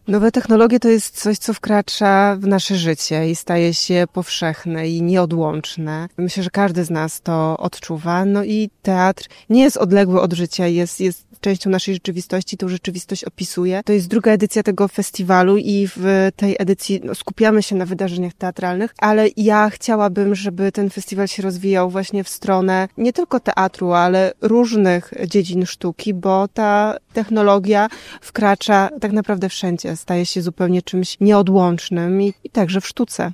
Nowe technologie to jest coś, co wkracza w nasze życie i staje się powszechne i nieodłączne. Myślę, że każdy z nas to odczuwa. No i teatr nie jest odległy od życia, jest częścią naszej rzeczywistości, tą rzeczywistość opisuje. To jest druga edycja tego festiwalu i w tej edycji skupiamy się na wydarzeniach teatralnych, ale ja chciałabym, żeby ten festiwal się rozwijał właśnie w stronę nie tylko teatru, ale różnych dziedzin sztuki, bo ta technologia wkracza tak naprawdę wszędzie, staje się zupełnie czymś nieodłącznym i także w sztuce.